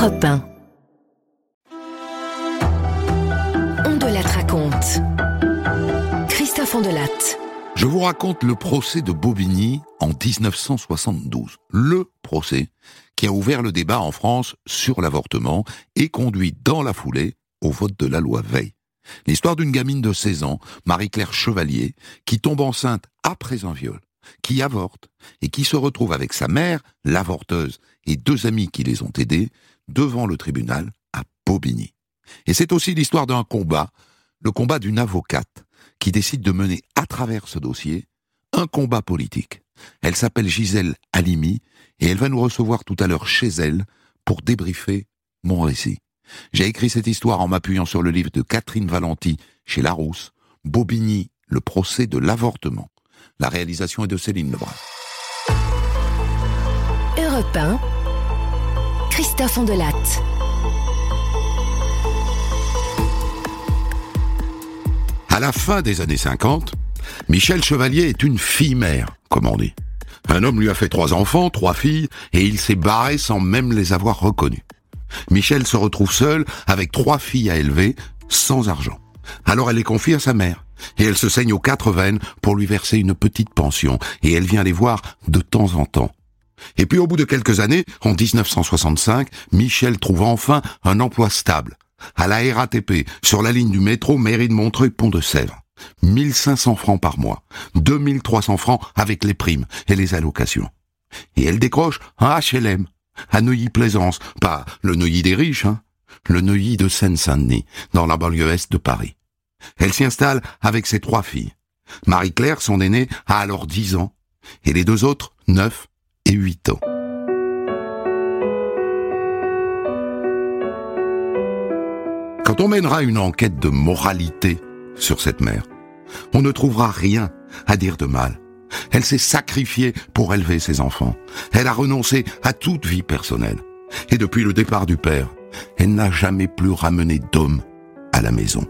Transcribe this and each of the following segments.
Europe 1. On de la raconte. Christophe Ondelatte. Je vous raconte le procès de Bobigny en 1972. Le procès qui a ouvert le débat en France sur l'avortement et conduit dans la foulée au vote de la loi Veil. L'histoire d'une gamine de 16 ans, Marie-Claire Chevalier, qui tombe enceinte après un viol, qui avorte et qui se retrouve avec sa mère, l'avorteuse, et 2 amis qui les ont aidés devant le tribunal à Bobigny. Et c'est aussi l'histoire d'un combat, le combat d'une avocate qui décide de mener à travers ce dossier un combat politique. Elle s'appelle Gisèle Halimi et elle va nous recevoir tout à l'heure chez elle pour débriefer mon récit. J'ai écrit cette histoire en m'appuyant sur le livre de Catherine Valenti chez Larousse, Bobigny, le procès de l'avortement. La réalisation est de Céline Lebrun. Europe 1, Christophe Ondelatte. À la fin des années 50, Michel Chevalier est une fille-mère, comme on dit. Un homme lui a fait 3 enfants, 3 filles, et il s'est barré sans même les avoir reconnues. Michel se retrouve seul avec 3 filles à élever, sans argent. Alors elle les confie à sa mère, et elle se saigne aux 4 veines pour lui verser une petite pension, et elle vient les voir de temps en temps. Et puis au bout de quelques années, en 1965, Michel trouve enfin un emploi stable, à la RATP, sur la ligne du métro Mairie de Montreuil-Pont de Sèvres. 1500 francs par mois, 2300 francs avec les primes et les allocations. Et elle décroche un HLM, à Neuilly-Plaisance, pas le Neuilly des riches, le Neuilly de Seine-Saint-Denis, dans la banlieue est de Paris. Elle s'y installe avec ses 3 filles. Marie-Claire, son aînée, a alors 10 ans, et les 2 autres, 9 et 8 ans. Quand on mènera une enquête de moralité sur cette mère, on ne trouvera rien à dire de mal. Elle s'est sacrifiée pour élever ses enfants. Elle a renoncé à toute vie personnelle. Et depuis le départ du père, elle n'a jamais plus ramené d'homme à la maison.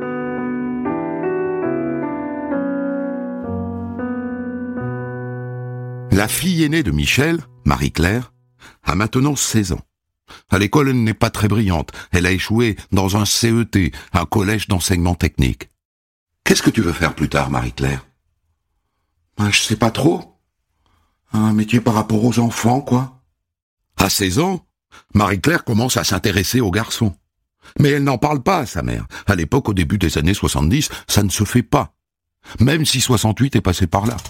La fille aînée de Michel, Marie-Claire, a maintenant 16 ans. À l'école, elle n'est pas très brillante. Elle a échoué dans un CET, un collège d'enseignement technique. Qu'est-ce que tu veux faire plus tard, Marie-Claire ? Je sais pas trop. Un métier par rapport aux enfants, quoi. À 16 ans, Marie-Claire commence à s'intéresser aux garçons. Mais elle n'en parle pas à sa mère. À l'époque, au début des années 70, ça ne se fait pas. Même si 68 est passé par là.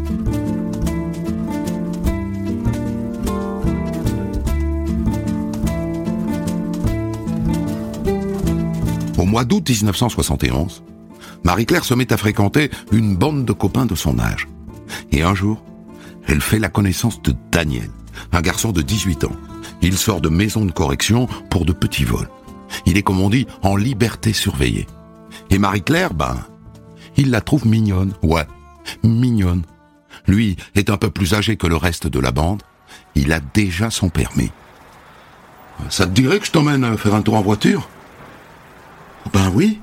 Au mois d'août 1971, Marie-Claire se met à fréquenter une bande de copains de son âge. Et un jour, elle fait la connaissance de Daniel, un garçon de 18 ans. Il sort de maison de correction pour de petits vols. Il est, comme on dit, en liberté surveillée. Et Marie-Claire, il la trouve mignonne. Ouais, mignonne. Lui est un peu plus âgé que le reste de la bande. Il a déjà son permis. Ça te dirait que je t'emmène faire un tour en voiture ? Oui.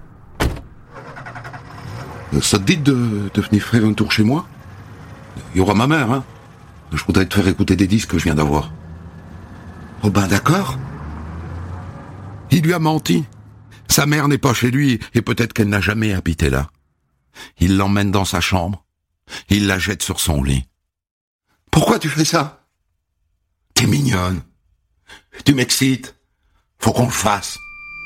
Ça te dit de venir faire un tour chez moi ? Il y aura ma mère, Je voudrais te faire écouter des disques que je viens d'avoir. D'accord. Il lui a menti. Sa mère n'est pas chez lui et peut-être qu'elle n'a jamais habité là. Il l'emmène dans sa chambre. Il la jette sur son lit. Pourquoi tu fais ça ? T'es mignonne. Tu m'excites. Faut qu'on le fasse.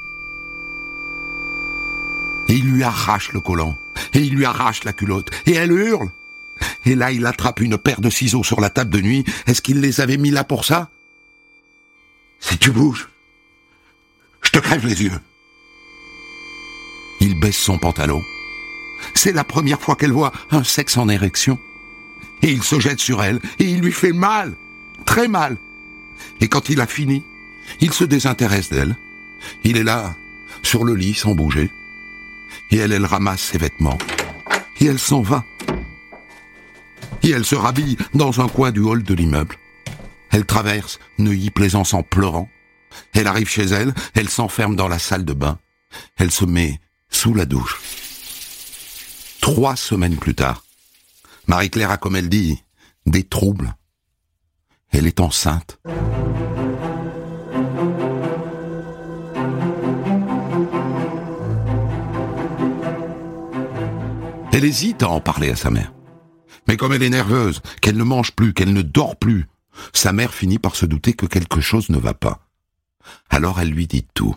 Et il lui arrache le collant, et il lui arrache la culotte, et elle hurle. Et là, il attrape une paire de ciseaux sur la table de nuit. Est-ce qu'il les avait mis là pour ça ? Si tu bouges, je te crève les yeux. Il baisse son pantalon. C'est la première fois qu'elle voit un sexe en érection. Et il se jette sur elle, et il lui fait mal, très mal. Et quand il a fini, il se désintéresse d'elle. Il est là, sur le lit, sans bouger. Et elle ramasse ses vêtements. Et elle s'en va. Et elle se rhabille dans un coin du hall de l'immeuble. Elle traverse Neuilly-Plaisance en pleurant. Elle arrive chez elle, elle s'enferme dans la salle de bain. Elle se met sous la douche. 3 semaines plus tard, Marie-Claire a, comme elle dit, des troubles. Elle est enceinte. Elle hésite à en parler à sa mère. Mais comme elle est nerveuse, qu'elle ne mange plus, qu'elle ne dort plus, sa mère finit par se douter que quelque chose ne va pas. Alors elle lui dit tout.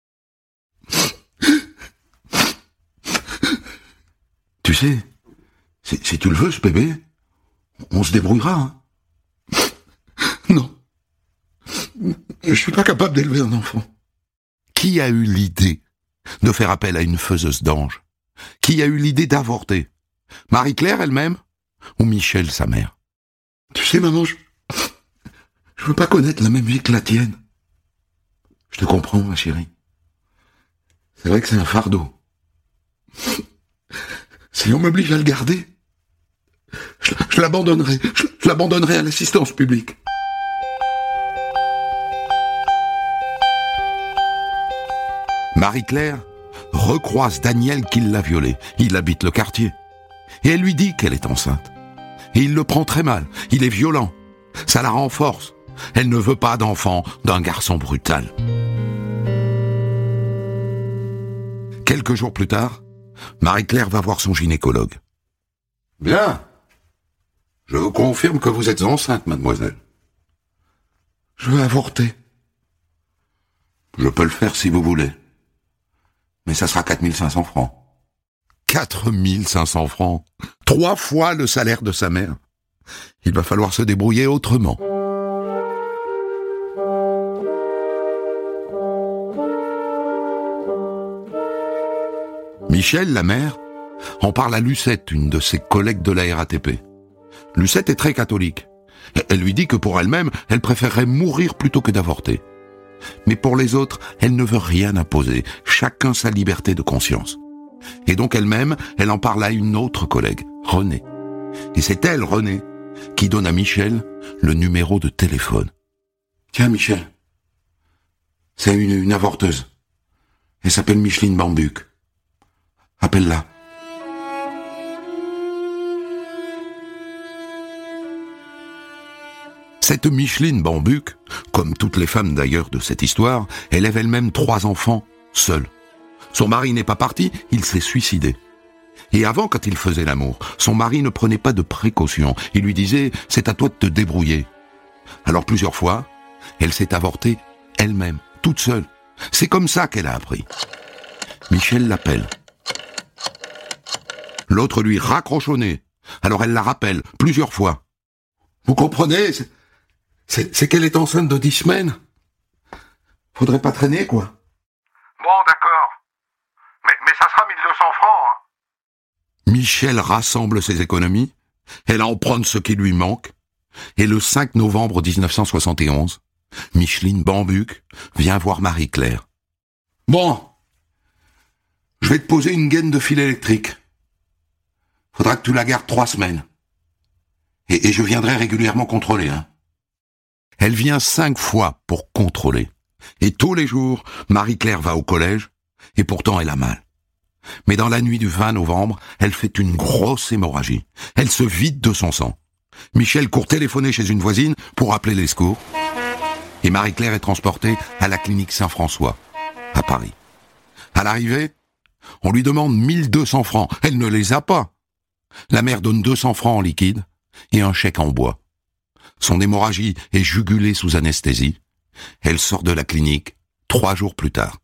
Tu sais, si tu le veux, ce bébé, on se débrouillera. Hein. Non. Je suis pas capable d'élever un enfant. Qui a eu l'idée de faire appel à une faiseuse d'ange? Qui a eu l'idée d'avorter? Marie-Claire elle-même? Ou Michel, sa mère? Tu sais, maman, je veux pas connaître la même vie que la tienne. Je te comprends, ma chérie. C'est vrai que c'est un fardeau. Si on m'oblige à le garder, je l'abandonnerai. Je l'abandonnerai à l'assistance publique. Marie-Claire recroise Daniel qui l'a violée. Il habite le quartier. Et elle lui dit qu'elle est enceinte. Et il le prend très mal. Il est violent. Ça la renforce. Elle ne veut pas d'enfant d'un garçon brutal. Quelques jours plus tard, Marie-Claire va voir son gynécologue. « Bien. Je vous confirme que vous êtes enceinte, mademoiselle. Je veux avorter. Je peux le faire si vous voulez. Mais ça sera 4 500 francs. 4 500 francs. 3 fois le salaire de sa mère. Il va falloir se débrouiller autrement. Michel, la mère, en parle à Lucette, une de ses collègues de la RATP. Lucette est très catholique. Elle lui dit que pour elle-même, elle préférerait mourir plutôt que d'avorter. Mais pour les autres, elle ne veut rien imposer, chacun sa liberté de conscience. Et donc elle-même, elle en parle à une autre collègue, Renée. Et c'est elle, Renée, qui donne à Michel le numéro de téléphone. « Tiens, Michel, c'est une avorteuse. Elle s'appelle Micheline Bambuc. Appelle-la. » Cette Micheline Bambuc, comme toutes les femmes d'ailleurs de cette histoire, élève elle-même 3 enfants, seule. Son mari n'est pas parti, il s'est suicidé. Et avant, quand il faisait l'amour, son mari ne prenait pas de précautions. Il lui disait « c'est à toi de te débrouiller ». Alors plusieurs fois, elle s'est avortée elle-même, toute seule. C'est comme ça qu'elle a appris. Michel l'appelle. L'autre lui raccroche au nez. Alors elle la rappelle plusieurs fois. Vous comprenez, c'est qu'elle est enceinte de 10 semaines. Faudrait pas traîner, quoi. Bon, d'accord. Mais ça sera 1200 francs, hein. Michel rassemble ses économies. Elle emprunte ce qui lui manque. Et le 5 novembre 1971, Micheline Bambuc vient voir Marie-Claire. Bon, je vais te poser une gaine de fil électrique. Faudra que tu la gardes 3 semaines. Et je viendrai régulièrement contrôler, hein. Elle vient 5 fois pour contrôler. Et tous les jours, Marie-Claire va au collège, et pourtant elle a mal. Mais dans la nuit du 20 novembre, elle fait une grosse hémorragie. Elle se vide de son sang. Michel court téléphoner chez une voisine pour appeler les secours. Et Marie-Claire est transportée à la clinique Saint-François, à Paris. À l'arrivée, on lui demande 1200 francs. Elle ne les a pas. La mère donne 200 francs en liquide et un chèque en bois. Son hémorragie est jugulée sous anesthésie. Elle sort de la clinique 3 jours plus tard.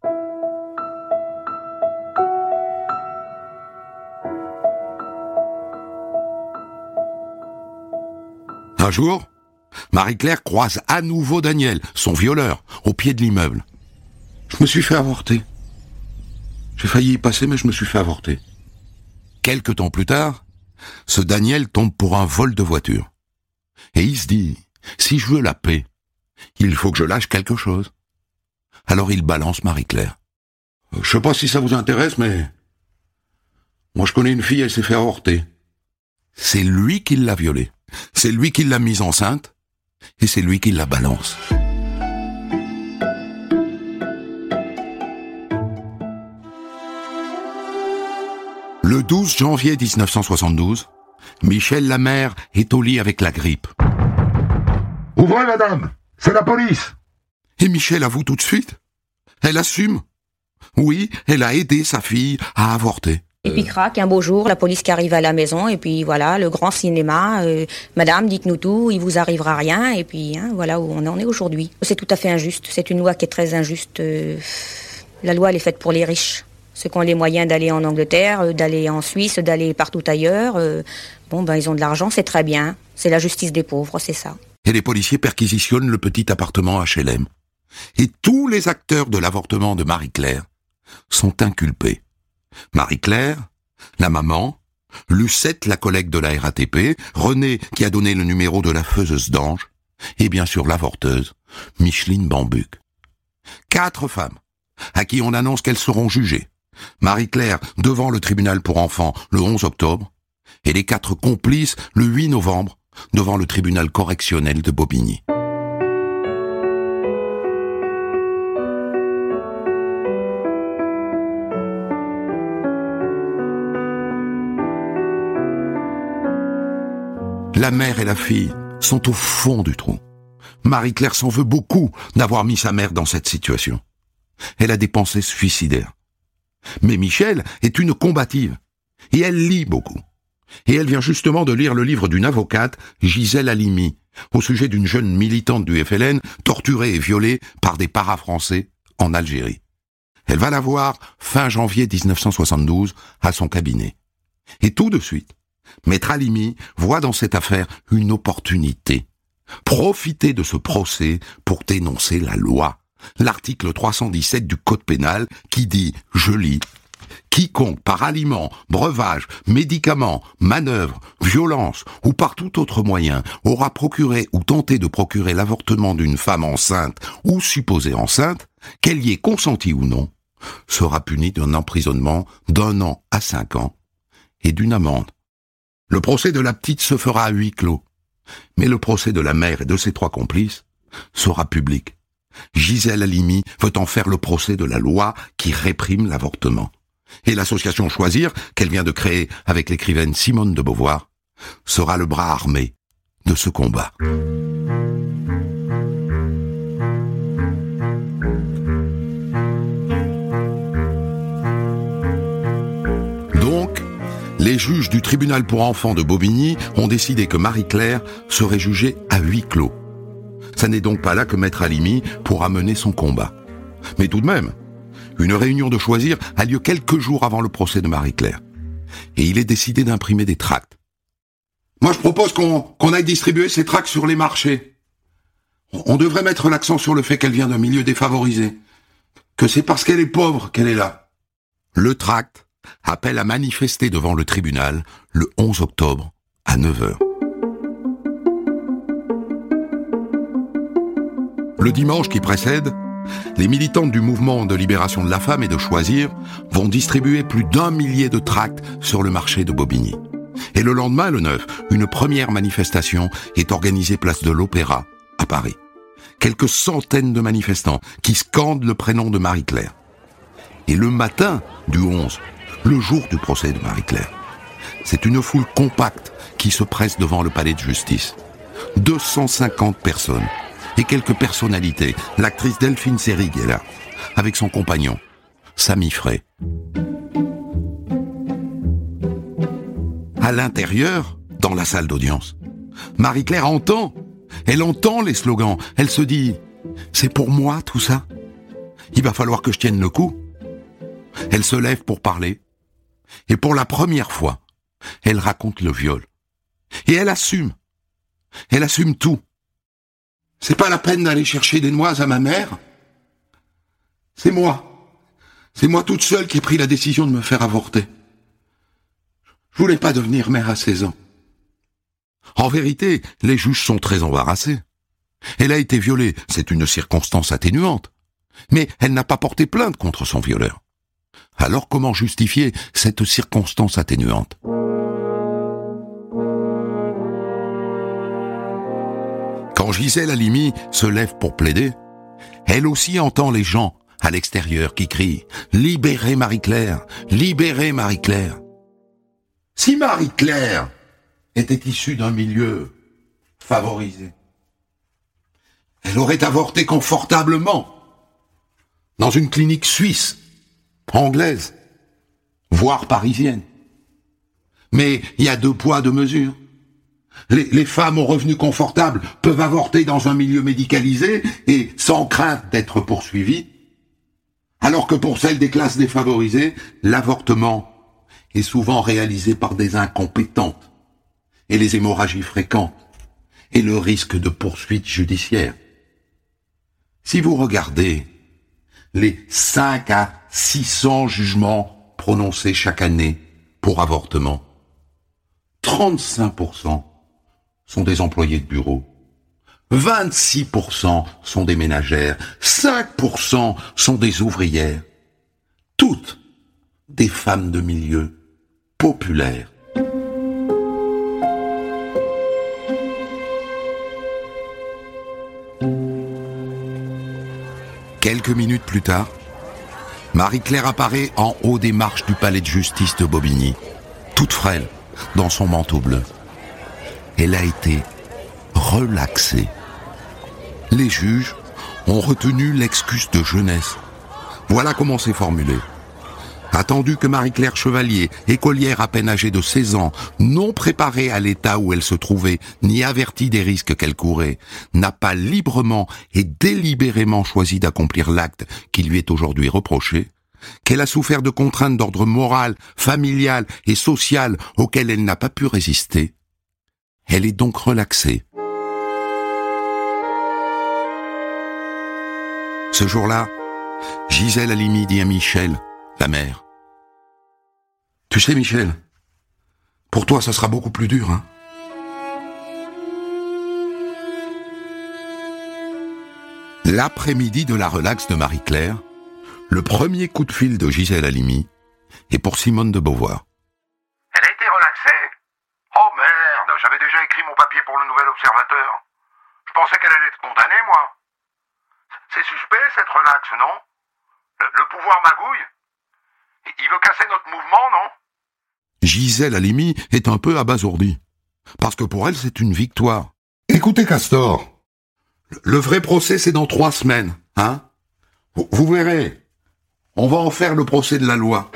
Un jour, Marie-Claire croise à nouveau Daniel, son violeur, au pied de l'immeuble. Je me suis fait avorter. J'ai failli y passer, mais je me suis fait avorter. Quelque temps plus tard, ce Daniel tombe pour un vol de voiture. Et il se dit, si je veux la paix, il faut que je lâche quelque chose. Alors il balance Marie-Claire. Je sais pas si ça vous intéresse, mais moi je connais une fille, elle s'est fait avorter. C'est lui qui l'a violée. C'est lui qui l'a mise enceinte. Et c'est lui qui la balance. Le 12 janvier 1972, Michel la mère est au lit avec la grippe. « Ouvrez, madame, c'est la police !» Et Michel avoue tout de suite. Elle assume. Oui, elle a aidé sa fille à avorter. Et puis crac, un beau jour, la police qui arrive à la maison, et puis voilà, le grand cinéma, madame, dites-nous tout, il vous arrivera rien, et puis voilà où on en est aujourd'hui. C'est tout à fait injuste, c'est une loi qui est très injuste. La loi, elle est faite pour les riches. Ceux qui ont les moyens d'aller en Angleterre, d'aller en Suisse, d'aller partout ailleurs, ils ont de l'argent, c'est très bien. C'est la justice des pauvres, c'est ça. Et les policiers perquisitionnent le petit appartement HLM. Et tous les acteurs de l'avortement de Marie-Claire sont inculpés. Marie-Claire, la maman, Lucette, la collègue de la RATP, René, qui a donné le numéro de la faiseuse d'ange, et bien sûr l'avorteuse, Micheline Bambuc. 4 femmes, à qui on annonce qu'elles seront jugées. Marie-Claire devant le tribunal pour enfants le 11 octobre, et les 4 complices le 8 novembre, devant le tribunal correctionnel de Bobigny. La mère et la fille sont au fond du trou. Marie-Claire s'en veut beaucoup d'avoir mis sa mère dans cette situation. Elle a des pensées suicidaires. Mais Michel est une combative. Et elle lit beaucoup. Et elle vient justement de lire le livre d'une avocate, Gisèle Halimi, au sujet d'une jeune militante du FLN torturée et violée par des paras-français en Algérie. Elle va la voir fin janvier 1972 à son cabinet. Et tout de suite, Maître Halimi voit dans cette affaire une opportunité. Profiter de ce procès pour dénoncer la loi. L'article 317 du Code pénal qui dit, je lis, « Quiconque par aliment, breuvage, médicament, manœuvre, violence ou par tout autre moyen aura procuré ou tenté de procurer l'avortement d'une femme enceinte ou supposée enceinte, qu'elle y ait consenti ou non, sera puni d'un emprisonnement d'1 an à 5 ans et d'une amende. » Le procès de la petite se fera à huis clos, mais le procès de la mère et de ses 3 complices sera public. Gisèle Halimi veut en faire le procès de la loi qui réprime l'avortement. Et l'association Choisir, qu'elle vient de créer avec l'écrivaine Simone de Beauvoir, sera le bras armé de ce combat. Donc, les juges du tribunal pour enfants de Bobigny ont décidé que Marie-Claire serait jugée à huis clos. Ça n'est donc pas là que Maître Halimi pourra mener son combat. Mais tout de même, une réunion de Choisir a lieu quelques jours avant le procès de Marie-Claire. Et il est décidé d'imprimer des tracts. Moi, je propose qu'on aille distribuer ces tracts sur les marchés. On devrait mettre l'accent sur le fait qu'elle vient d'un milieu défavorisé. Que c'est parce qu'elle est pauvre qu'elle est là. Le tract appelle à manifester devant le tribunal le 11 octobre à 9h. Le dimanche qui précède, les militantes du mouvement de libération de la femme et de Choisir vont distribuer plus d'1 millier de tracts sur le marché de Bobigny. Et le lendemain, le 9, une première manifestation est organisée place de l'Opéra, à Paris. Quelques centaines de manifestants qui scandent le prénom de Marie-Claire. Et le matin du 11, le jour du procès de Marie-Claire, c'est une foule compacte qui se presse devant le palais de justice. 250 personnes et quelques personnalités. L'actrice Delphine Seyrig est là, avec son compagnon, Samy Frey. À l'intérieur, dans la salle d'audience, Marie-Claire entend les slogans. Elle se dit, c'est pour moi tout ça? Il va falloir que je tienne le coup. Elle se lève pour parler. Et pour la première fois, elle raconte le viol. Et elle assume. Elle assume tout. C'est pas la peine d'aller chercher des noises à ma mère. C'est moi. C'est moi toute seule qui ai pris la décision de me faire avorter. Je voulais pas devenir mère à 16 ans. En vérité, les juges sont très embarrassés. Elle a été violée, c'est une circonstance atténuante. Mais elle n'a pas porté plainte contre son violeur. Alors comment justifier cette circonstance atténuante ? Quand Gisèle Halimi se lève pour plaider, elle aussi entend les gens à l'extérieur qui crient « Libérez Marie-Claire! Libérez Marie-Claire !» Si Marie-Claire était issue d'un milieu favorisé, elle aurait avorté confortablement dans une clinique suisse, anglaise, voire parisienne. Mais il y a 2 poids, 2 mesures. Les femmes aux revenus confortables peuvent avorter dans un milieu médicalisé et sans crainte d'être poursuivies, alors que pour celles des classes défavorisées, l'avortement est souvent réalisé par des incompétentes, et les hémorragies fréquentes, et le risque de poursuite judiciaire. Si vous regardez les 5 à 600 jugements prononcés chaque année pour avortement, 35% sont des employés de bureau, 26% sont des ménagères, 5% sont des ouvrières, toutes des femmes de milieu populaire. Quelques minutes plus tard, Marie-Claire apparaît en haut des marches du palais de justice de Bobigny, toute frêle, dans son manteau bleu. Elle a été relaxée. Les juges ont retenu l'excuse de jeunesse. Voilà comment c'est formulé. Attendu que Marie-Claire Chevalier, écolière à peine âgée de 16 ans, non préparée à l'état où elle se trouvait, ni avertie des risques qu'elle courait, n'a pas librement et délibérément choisi d'accomplir l'acte qui lui est aujourd'hui reproché, qu'elle a souffert de contraintes d'ordre moral, familial et social auxquelles elle n'a pas pu résister, elle est donc relaxée. Ce jour-là, Gisèle Halimi dit à Michel, la mère: « Tu sais, Michel, pour toi, ça sera beaucoup plus dur, hein ?» L'après-midi de la relaxe de Marie-Claire, le premier coup de fil de Gisèle Halimi est pour Simone de Beauvoir. Elle a été relaxée? Oh merde, j'avais déjà écrit mon papier pour le Nouvel Observateur. Je pensais qu'elle allait être condamnée, moi. C'est suspect, cette relaxe, non? Le pouvoir magouille? Il veut casser notre mouvement, non? Gisèle Halimi est un peu abasourdie, parce que pour elle, c'est une victoire. Écoutez, Castor, le vrai procès, c'est dans 3 semaines, hein? Vous verrez, on va en faire le procès de la loi.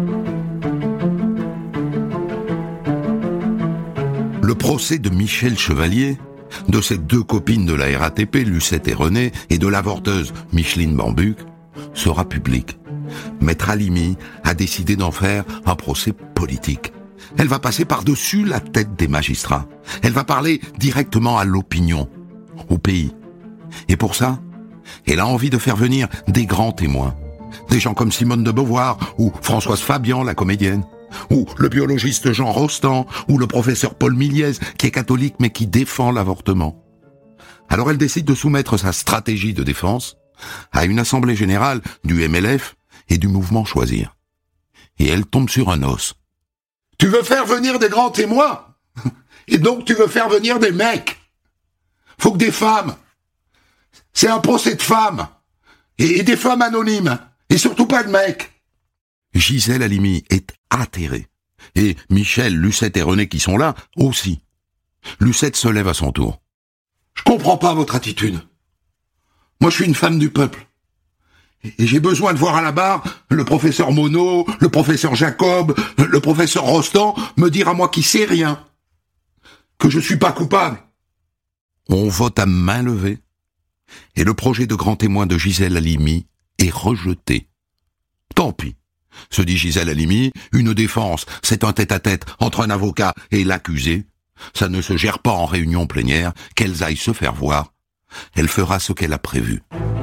Le procès de Michel Chevalier, de ses 2 copines de la RATP, Lucette et René, et de l'avorteuse Micheline Bambuc, sera public. Maître Halimi a décidé d'en faire un procès politique. Elle va passer par-dessus la tête des magistrats. Elle va parler directement à l'opinion, au pays. Et pour ça, elle a envie de faire venir des grands témoins. Des gens comme Simone de Beauvoir, ou Françoise Fabian, la comédienne, ou le biologiste Jean Rostand, ou le professeur Paul Miliez, qui est catholique mais qui défend l'avortement. Alors elle décide de soumettre sa stratégie de défense à une assemblée générale du MLF et du mouvement Choisir. Et elle tombe sur un os. Tu veux faire venir des grands témoins? Et donc tu veux faire venir des mecs? Faut que des femmes. C'est un procès de femmes. Et des femmes anonymes. Et surtout pas de mecs. Gisèle Halimi est atterrée. Et Michel, Lucette et René qui sont là, aussi. Lucette se lève à son tour. Je comprends pas votre attitude. Moi je suis une femme du peuple. Et j'ai besoin de voir à la barre le professeur Monod, le professeur Jacob, le professeur Rostand me dire à moi qui sais rien, que je suis pas coupable. On vote à main levée, et le projet de grand témoin de Gisèle Halimi est rejeté. Tant pis, se dit Gisèle Halimi, une défense, c'est un tête-à-tête entre un avocat et l'accusé. Ça ne se gère pas en réunion plénière, qu'elles aillent se faire voir. Elle fera ce qu'elle a prévu.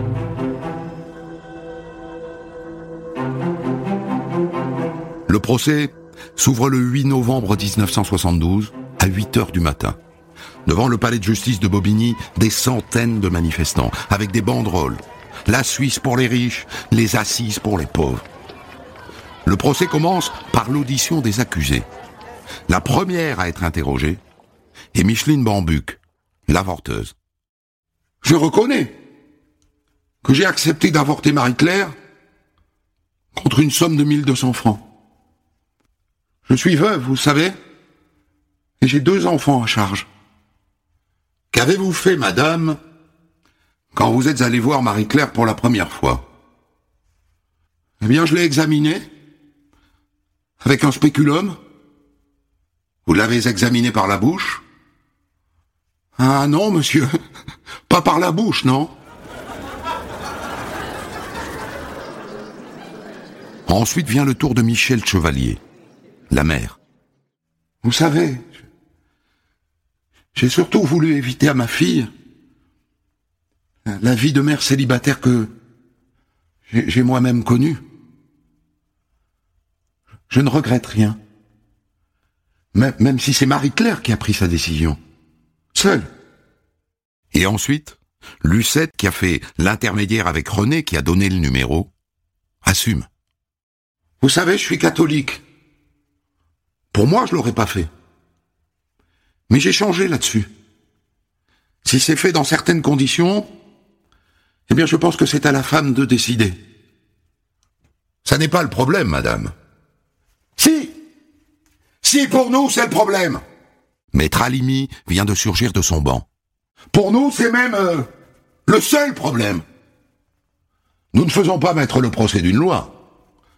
Le procès s'ouvre le 8 novembre 1972 à 8h du matin. Devant le palais de justice de Bobigny, des centaines de manifestants, avec des banderoles. La Suisse pour les riches, les assises pour les pauvres. Le procès commence par l'audition des accusés. La première à être interrogée est Micheline Bambuc, l'avorteuse. Je reconnais que j'ai accepté d'avorter Marie-Claire contre une somme de 1200 francs. Je suis veuve, vous savez, et j'ai 2 enfants à charge. Qu'avez-vous fait, madame, quand vous êtes allée voir Marie-Claire pour la première fois? Eh bien, je l'ai examinée, Avec un spéculum? Vous l'avez examiné par la bouche? Ah non, monsieur, pas par la bouche, non. Ensuite vient le tour de Michel Chevalier, la mère. Vous savez, j'ai surtout voulu éviter à ma fille la vie de mère célibataire que j'ai moi-même connue. Je ne regrette rien. Même si c'est Marie-Claire qui a pris sa décision. Seule. Et ensuite, Lucette, qui a fait l'intermédiaire avec René, qui a donné le numéro, assume. Vous savez, je suis catholique. Pour moi, je l'aurais pas fait. Mais j'ai changé là-dessus. Si c'est fait dans certaines conditions, eh bien, je pense que c'est à la femme de décider. Ça n'est pas le problème, madame. Si, pour nous, c'est le problème. Maître Halimi vient de surgir de son banc. Pour nous, c'est même le seul problème. Nous ne faisons pas mettre le procès d'une loi.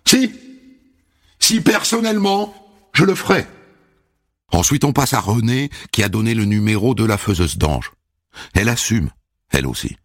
Si personnellement, je le ferai. Ensuite, on passe à René, qui a donné le numéro de la faiseuse d'ange. Elle assume, elle aussi.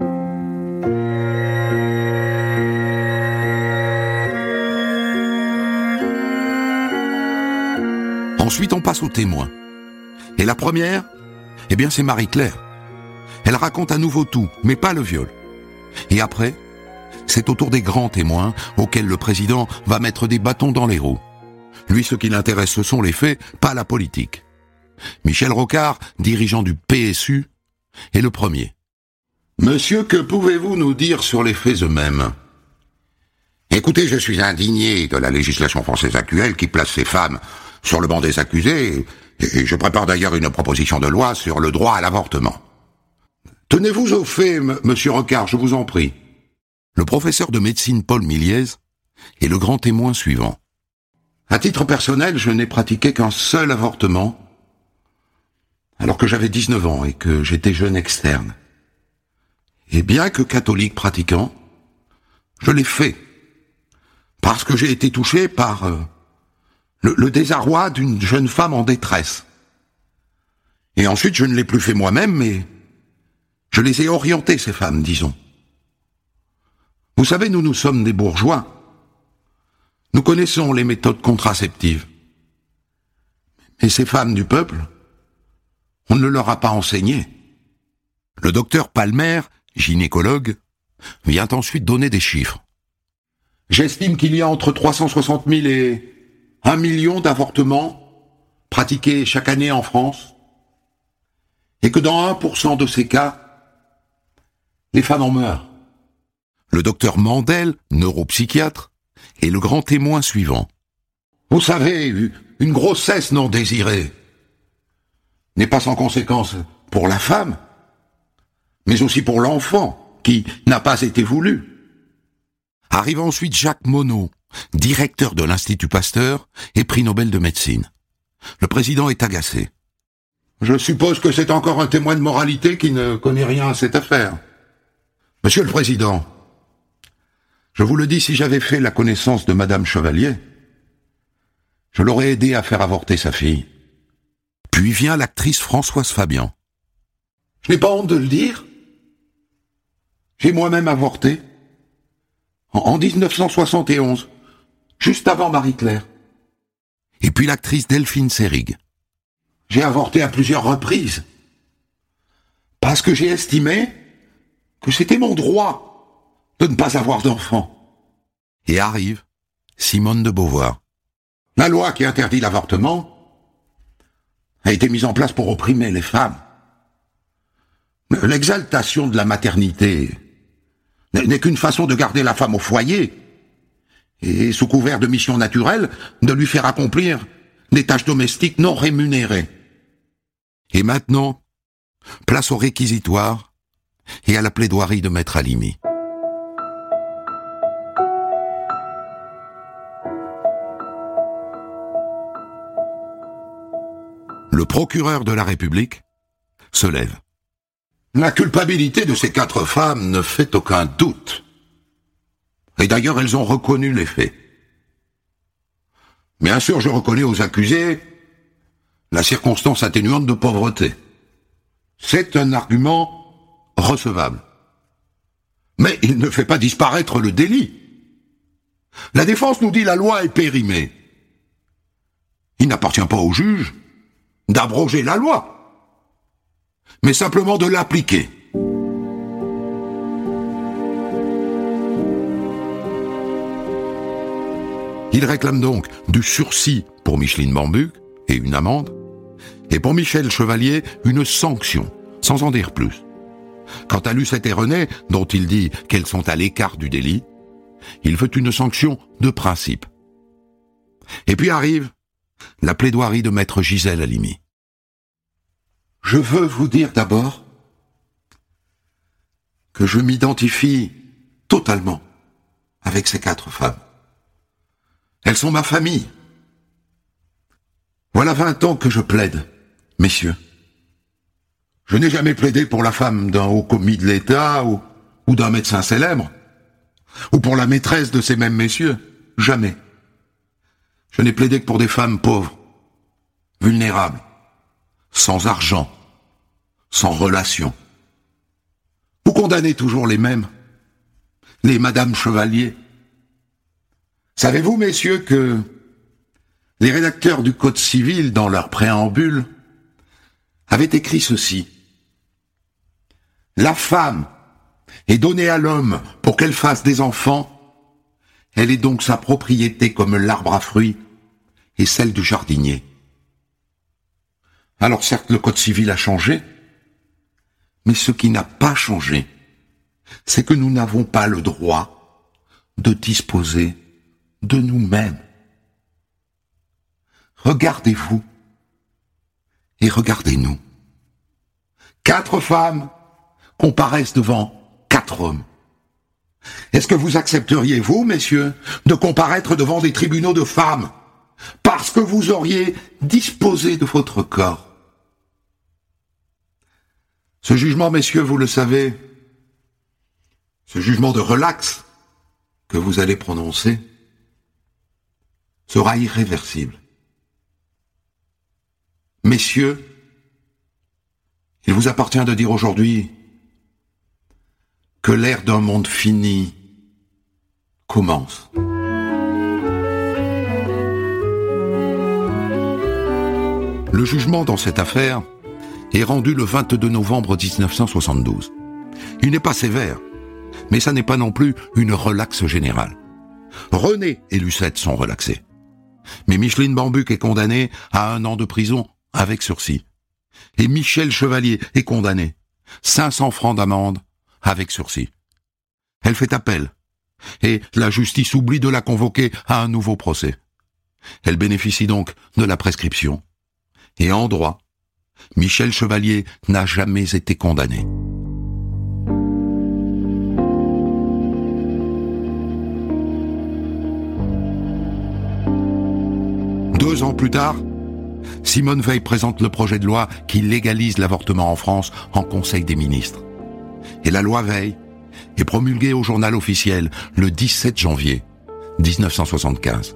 Ensuite, on passe aux témoins. Et la première, eh bien, c'est Marie-Claire. Elle raconte à nouveau tout, mais pas le viol. Et après, c'est au tour des grands témoins auxquels le président va mettre des bâtons dans les roues. Lui, ce qui l'intéresse, ce sont les faits, pas la politique. Michel Rocard, dirigeant du PSU, est le premier. Monsieur, que pouvez-vous nous dire sur les faits eux-mêmes? Écoutez, je suis indigné de la législation française actuelle qui place ces femmes sur le banc des accusés, et je prépare d'ailleurs une proposition de loi sur le droit à l'avortement. Tenez-vous aux faits, monsieur Rocard, je vous en prie. Le professeur de médecine Paul Miliez est le grand témoin suivant. À titre personnel, je n'ai pratiqué qu'un seul avortement, alors que j'avais 19 ans et que j'étais jeune externe. Et bien que catholique pratiquant, je l'ai fait, parce que j'ai été touché par le désarroi d'une jeune femme en détresse. Et ensuite, je ne l'ai plus fait moi-même, mais je les ai orientées, ces femmes, disons. Vous savez, nous sommes des bourgeois. Nous connaissons les méthodes contraceptives. Mais ces femmes du peuple, on ne leur a pas enseigné. Le docteur Palmer, gynécologue, vient ensuite donner des chiffres. J'estime qu'il y a entre 360 000 et 1 million d'avortements pratiqués chaque année en France, et que dans 1% de ces cas, les femmes en meurent. Le docteur Mandel, neuropsychiatre, est le grand témoin suivant. Vous savez, une grossesse non désirée n'est pas sans conséquence pour la femme, mais aussi pour l'enfant qui n'a pas été voulu. Arrive ensuite Jacques Monod, directeur de l'Institut Pasteur et prix Nobel de médecine. Le président est agacé. Je suppose que c'est encore un témoin de moralité qui ne connaît rien à cette affaire. Monsieur le Président, je vous le dis, si j'avais fait la connaissance de Madame Chevalier, je l'aurais aidé à faire avorter sa fille. Puis vient l'actrice Françoise Fabian. Je n'ai pas honte de le dire. J'ai moi-même avorté. En 1971, juste avant Marie-Claire. Et puis l'actrice Delphine Seyrig. J'ai avorté à plusieurs reprises. Parce que j'ai estimé que c'était mon droit de ne pas avoir d'enfant. Et arrive Simone de Beauvoir. La loi qui interdit l'avortement a été mise en place pour opprimer les femmes. L'exaltation de la maternité n'est qu'une façon de garder la femme au foyer et, sous couvert de mission naturelle, de lui faire accomplir des tâches domestiques non rémunérées. Et maintenant, place au réquisitoire et à la plaidoirie de Maître Halimi. Le procureur de la République se lève. La culpabilité de ces 4 femmes ne fait aucun doute. Et d'ailleurs, elles ont reconnu les faits. Bien sûr, je reconnais aux accusés la circonstance atténuante de pauvreté. C'est un argument recevable. Mais il ne fait pas disparaître le délit. La défense nous dit la loi est périmée. Il n'appartient pas au juge d'abroger la loi, mais simplement de l'appliquer. Il réclame donc du sursis pour Micheline Bambuck et une amende, et pour Michel Chevalier, une sanction, sans en dire plus. Quant à Lucette et René, dont il dit qu'elles sont à l'écart du délit, il veut une sanction de principe. Et puis arrive la plaidoirie de maître Gisèle Halimi. Je veux vous dire d'abord que je m'identifie totalement avec ces 4 femmes. Elles sont ma famille. Voilà 20 ans que je plaide, messieurs. Je n'ai jamais plaidé pour la femme d'un haut commis de l'État ou d'un médecin célèbre, ou pour la maîtresse de ces mêmes messieurs. Jamais. Je n'ai plaidé que pour des femmes pauvres, vulnérables, sans argent, sans relation. Vous condamnez toujours les mêmes, les Madame Chevalier. Savez-vous, messieurs, que les rédacteurs du Code civil, dans leur préambule, avaient écrit ceci. La femme est donnée à l'homme pour qu'elle fasse des enfants. Elle est donc sa propriété comme l'arbre à fruits et celle du jardinier. Alors certes, le Code civil a changé, mais ce qui n'a pas changé, c'est que nous n'avons pas le droit de disposer de nous-mêmes. Regardez-vous et regardez-nous. 4 femmes comparaissent devant 4 hommes. Est-ce que vous accepteriez, vous, messieurs, de comparaître devant des tribunaux de femmes parce que vous auriez disposé de votre corps? Ce jugement, messieurs, vous le savez, ce jugement de relax que vous allez prononcer sera irréversible. Messieurs, il vous appartient de dire aujourd'hui que l'ère d'un monde fini commence. Le jugement dans cette affaire est rendu le 22 novembre 1972. Il n'est pas sévère, mais ça n'est pas non plus une relaxe générale. René et Lucette sont relaxés. Mais Micheline Bambuck est condamnée à 1 an de prison avec sursis. Et Michel Chevalier est condamné. 500 francs d'amende avec sursis. Elle fait appel. Et la justice oublie de la convoquer à un nouveau procès. Elle bénéficie donc de la prescription. Et en droit, Michel Chevalier n'a jamais été condamné. Deux ans plus tard, Simone Veil présente le projet de loi qui légalise l'avortement en France en Conseil des ministres. Et la loi Veil est promulguée au journal officiel le 17 janvier 1975.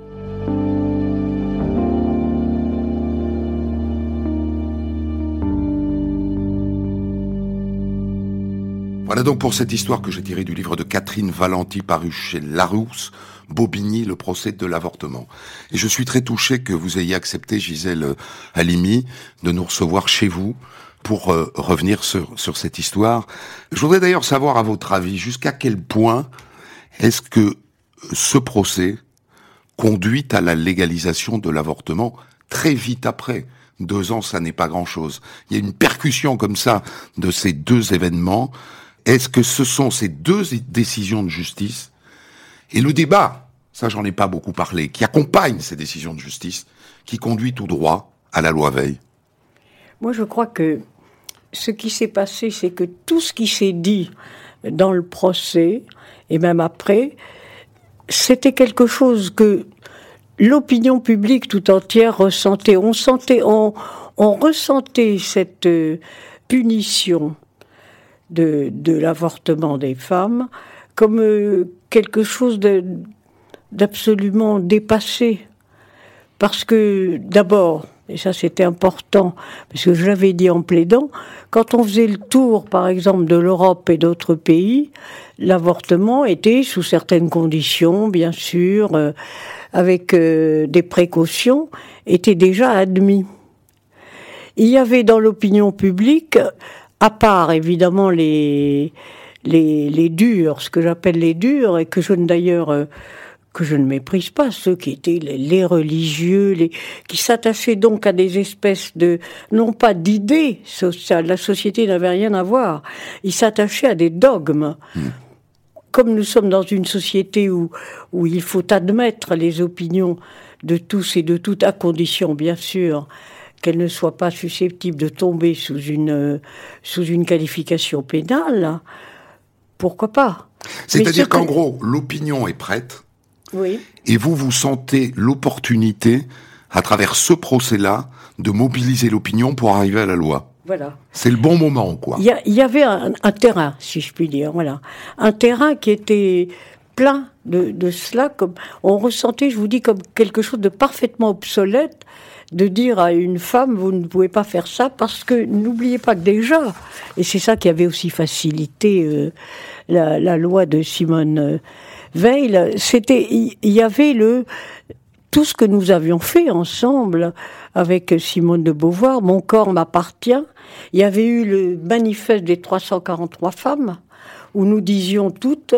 Voilà donc pour cette histoire que j'ai tirée du livre de Catherine Valenti paru chez Larousse, Bobigny, le procès de l'avortement. Et je suis très touché que vous ayez accepté, Gisèle Halimi, de nous recevoir chez vous pour revenir sur cette histoire. Je voudrais d'ailleurs savoir, à votre avis, jusqu'à quel point est-ce que ce procès conduit à la légalisation de l'avortement très vite après. 2 ans, ça n'est pas grand-chose. Il y a une percussion comme ça de ces 2 événements. Est-ce que ce sont ces 2 décisions de justice et le débat, ça j'en ai pas beaucoup parlé, qui accompagne ces décisions de justice, qui conduit tout droit à la loi Veil? Moi je crois que ce qui s'est passé, c'est que tout ce qui s'est dit dans le procès, et même après, c'était quelque chose que l'opinion publique tout entière ressentait. On ressentait cette punition de l'avortement des femmes comme quelque chose d'absolument dépassé. Parce que, d'abord, et ça c'était important, parce que je l'avais dit en plaidant, quand on faisait le tour, par exemple, de l'Europe et d'autres pays, l'avortement était, sous certaines conditions, bien sûr, avec des précautions, était déjà admis. Il y avait dans l'opinion publique, à part évidemment les durs, ce que j'appelle les durs, et que je ne méprise pas, ceux qui étaient les religieux, qui s'attachaient donc à des espèces de, non pas d'idées sociales, la société n'avait rien à voir, ils s'attachaient à des dogmes. Comme nous sommes dans une société où il faut admettre les opinions de tous et de toutes, à condition bien sûr qu'elles ne soient pas susceptibles de tomber sous une qualification pénale, pourquoi pas? C'est-à-dire qu'en gros, l'opinion est prête, oui. Et vous sentez l'opportunité, à travers ce procès-là, de mobiliser l'opinion pour arriver à la loi. Voilà. C'est le bon moment, quoi. Il y avait un terrain, si je puis dire, voilà. Un terrain qui était plein de cela, comme on ressentait, je vous dis, comme quelque chose de parfaitement obsolète, de dire à une femme, vous ne pouvez pas faire ça, parce que n'oubliez pas que déjà, et c'est ça qui avait aussi facilité la loi de Simone Veil, il y avait tout ce que nous avions fait ensemble avec Simone de Beauvoir, Mon corps m'appartient. Il y avait eu le manifeste des 343 femmes, où nous disions toutes,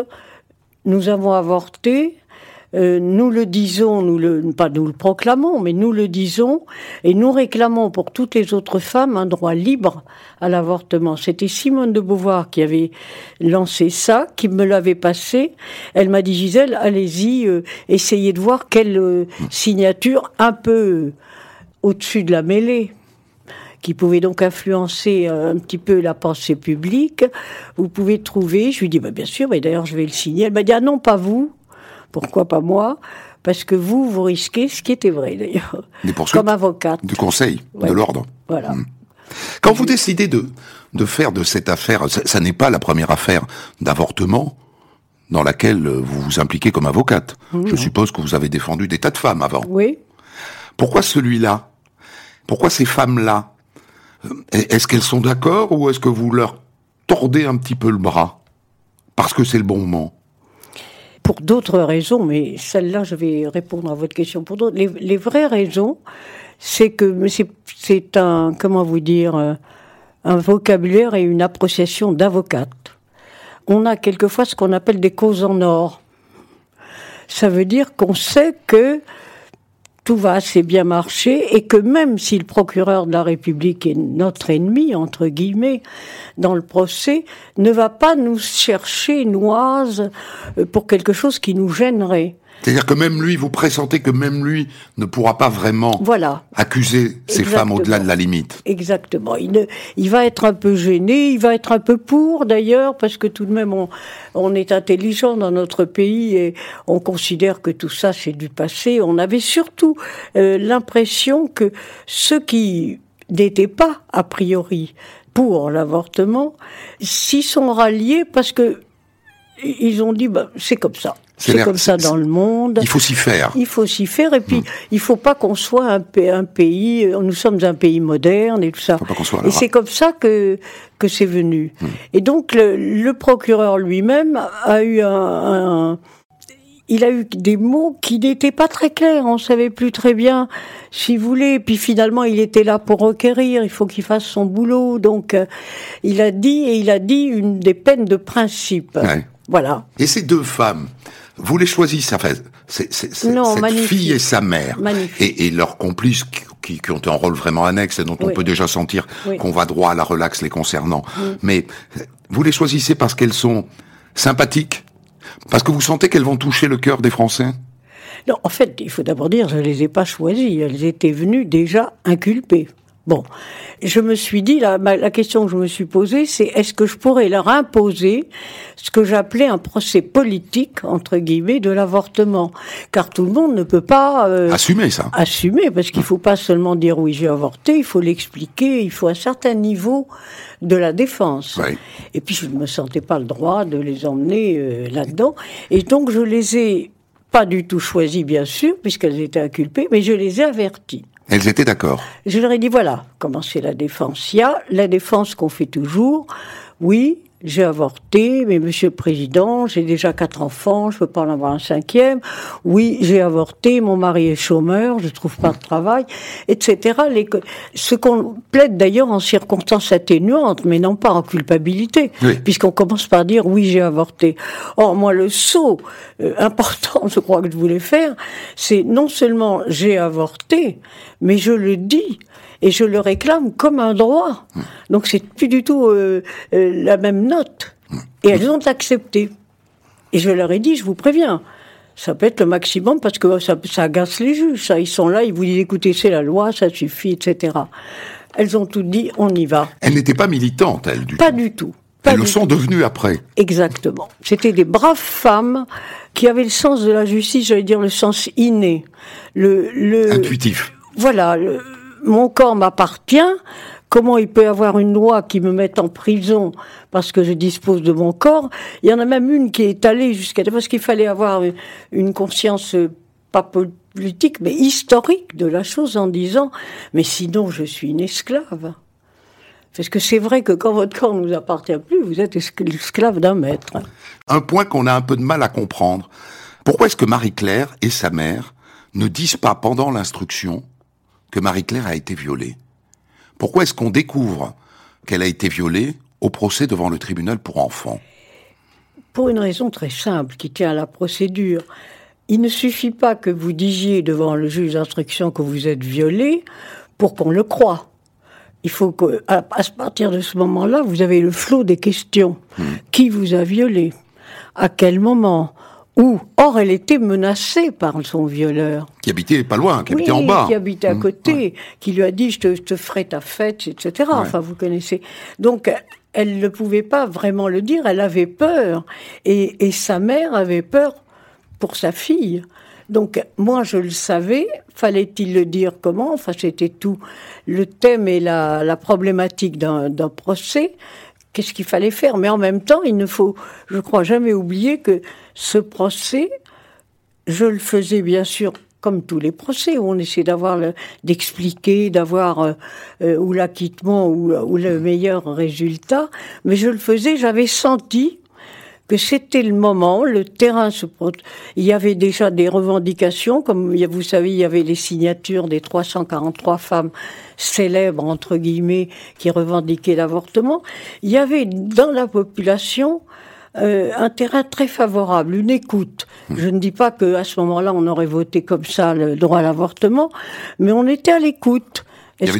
nous avons avorté, nous le disons, pas nous le proclamons, mais nous le disons, et nous réclamons pour toutes les autres femmes un droit libre à l'avortement. C'était Simone de Beauvoir qui avait lancé ça, qui me l'avait passé. Elle m'a dit, Gisèle, allez-y, essayez de voir quelle signature un peu au-dessus de la mêlée, qui pouvait donc influencer un petit peu la pensée publique. Vous pouvez trouver, je lui dis, bien sûr, mais d'ailleurs je vais le signer. Elle m'a dit, ah non, pas vous. Pourquoi pas moi? Parce que vous risquez, ce qui était vrai d'ailleurs, comme avocate. Du conseil, de l'ordre. Voilà. Quand vous décidez de faire de cette affaire, ça n'est pas la première affaire d'avortement dans laquelle vous vous impliquez comme avocate. Je suppose que vous avez défendu des tas de femmes avant. Oui. Pourquoi celui-là? Pourquoi ces femmes-là? Est-ce qu'elles sont d'accord ou est-ce que vous leur tordez un petit peu le bras? Parce que c'est le bon moment? Pour d'autres raisons, mais celle-là, je vais répondre à votre question pour d'autres. Les vraies raisons, c'est que c'est un, comment vous dire, un vocabulaire et une appréciation d'avocate. On a quelquefois ce qu'on appelle des causes en or. Ça veut dire qu'on sait que tout va assez bien marcher et que même si le procureur de la République est notre ennemi, entre guillemets, dans le procès, ne va pas nous chercher noise pour quelque chose qui nous gênerait. C'est-à-dire que même lui, vous pressentez que même lui ne pourra pas vraiment accuser ces femmes au-delà de la limite. Exactement. Il va être un peu gêné, il va être un peu pour d'ailleurs, parce que tout de même on est intelligent dans notre pays et on considère que tout ça c'est du passé. On avait surtout l'impression que ceux qui n'étaient pas a priori pour l'avortement s'y sont ralliés parce que ils ont dit c'est comme ça. C'est comme ça dans le monde. Il faut s'y faire. Il faut s'y faire et puis il faut pas qu'on soit un pays. Nous sommes un pays moderne et tout ça. Faut pas qu'on soit et c'est comme ça que c'est venu. Et donc le procureur lui-même a eu il a eu des mots qui n'étaient pas très clairs. On savait plus très bien s'il voulait. Et puis finalement, il était là pour requérir. Il faut qu'il fasse son boulot. Donc il a dit une des peines de principe. Ouais. Voilà. Et ces deux femmes, vous les choisissez, enfin, cette fille et sa mère, et leurs complices qui ont un rôle vraiment annexe et dont on peut déjà sentir qu'on va droit à la relaxe les concernant. Mais vous les choisissez parce qu'elles sont sympathiques, parce que vous sentez qu'elles vont toucher le cœur des Français? Non, en fait, il faut d'abord dire, je ne les ai pas choisies. Elles étaient venues déjà inculpées. Bon, je me suis dit, la question que je me suis posée, c'est est-ce que je pourrais leur imposer ce que j'appelais un procès politique, entre guillemets, de l'avortement? Car tout le monde ne peut pas... assumer ça. Assumer, parce qu'il ne faut pas seulement dire oui, j'ai avorté, il faut l'expliquer, il faut un certain niveau de la défense. Oui. Et puis je ne me sentais pas le droit de les emmener là-dedans. Et donc je les ai pas du tout choisies, bien sûr, puisqu'elles étaient inculpées, mais je les ai averties. Elles étaient d'accord. Je leur ai dit, voilà, comment c'est la défense. Il y a la défense qu'on fait toujours. Oui, j'ai avorté, mais monsieur le président, j'ai déjà 4 enfants, je peux pas en avoir un 5e. Oui, j'ai avorté, mon mari est chômeur, je trouve pas de travail, etc. Ce qu'on plaide d'ailleurs en circonstances atténuantes, mais non pas en culpabilité, oui. Puisqu'on commence par dire, oui, j'ai avorté. Or, moi, le saut important, je crois que je voulais faire, c'est non seulement j'ai avorté, mais je le dis. Et je le réclame comme un droit. Donc c'est plus du tout la même note. Et elles ont accepté. Et je leur ai dit, je vous préviens, ça peut être le maximum parce que ça agace les juges. Ça. Ils sont là, ils vous disent, écoutez, c'est la loi, ça suffit, etc. Elles ont tout dit, on y va. Elles n'étaient pas militantes, elles, du tout. Pas du tout. Elles le sont devenues après. Exactement. C'était des braves femmes qui avaient le sens de la justice, j'allais dire le sens inné. Intuitif. Voilà, mon corps m'appartient. Comment il peut y avoir une loi qui me mette en prison parce que je dispose de mon corps? Il y en a même une qui est allée jusqu'à... Parce qu'il fallait avoir une conscience, pas politique, mais historique de la chose en disant « Mais sinon, je suis une esclave ». Parce que c'est vrai que quand votre corps ne vous appartient plus, vous êtes esclave d'un maître. Un point qu'on a un peu de mal à comprendre. Pourquoi est-ce que Marie-Claire et sa mère ne disent pas pendant l'instruction que Marie-Claire a été violée? Pourquoi est-ce qu'on découvre qu'elle a été violée au procès devant le tribunal pour enfants? Pour une raison très simple qui tient à la procédure. Il ne suffit pas que vous disiez devant le juge d'instruction que vous êtes violée pour qu'on le croie. Il faut qu'à partir de ce moment-là, vous avez le flot des questions. Qui vous a violé? À quel moment? Où? Or, elle était menacée par son violeur. Qui habitait pas loin, qui habitait en bas. Qui habitait à côté, qui lui a dit « je te ferai ta fête », etc. Ouais. Enfin, vous connaissez. Donc, elle ne pouvait pas vraiment le dire, elle avait peur. Et sa mère avait peur pour sa fille. Donc, moi, je le savais. Fallait-il le dire comment? Enfin, c'était tout le thème et la problématique d'un procès. Qu'est-ce qu'il fallait faire? Mais en même temps, il ne faut, je crois, jamais oublier que ce procès, je le faisais bien sûr comme tous les procès, où on essaie d'expliquer, d'avoir ou l'acquittement ou le meilleur résultat. Mais je le faisais, j'avais senti que c'était le moment, le terrain il y avait déjà des revendications, comme vous savez, il y avait les signatures des 343 femmes célèbres, entre guillemets, qui revendiquaient l'avortement. Il y avait dans la population un terrain très favorable, une écoute. Je ne dis pas qu'à ce moment-là, on aurait voté comme ça le droit à l'avortement, mais on était à l'écoute. Est-ce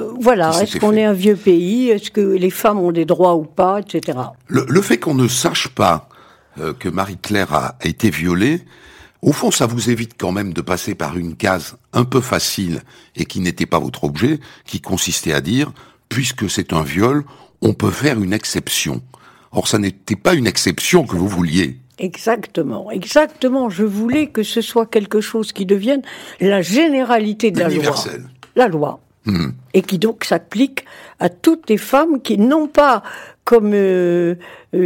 qu'on est un vieux pays? Est-ce que les femmes ont des droits ou pas, etc. Le fait qu'on ne sache pas que Marie-Claire a été violée, au fond, ça vous évite quand même de passer par une case un peu facile et qui n'était pas votre objet, qui consistait à dire, puisque c'est un viol, on peut faire une exception. Or, ça n'était pas une exception que vous vouliez. Exactement. Je voulais que ce soit quelque chose qui devienne la généralité de la loi. Universelle. La loi. Et qui donc s'applique à toutes les femmes qui n'ont pas comme des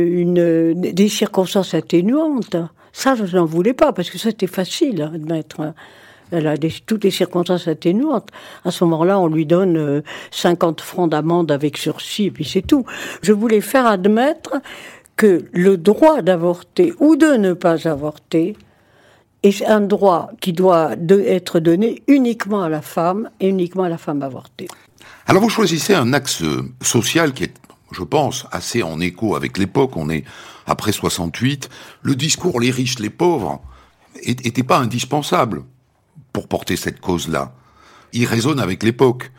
circonstances atténuantes. Ça, je n'en voulais pas, parce que ça, c'était facile à admettre. Elle a toutes les circonstances atténuantes. À ce moment-là, on lui donne 50 francs d'amende avec sursis, et puis c'est tout. Je voulais faire admettre que le droit d'avorter ou de ne pas avorter est un droit qui doit être donné uniquement à la femme et uniquement à la femme avortée. Alors vous choisissez un axe social qui est, je pense, assez en écho avec l'époque. On est après 68. Le discours les riches, les pauvres était pas indispensable pour porter cette cause-là. Il résonne avec l'époque.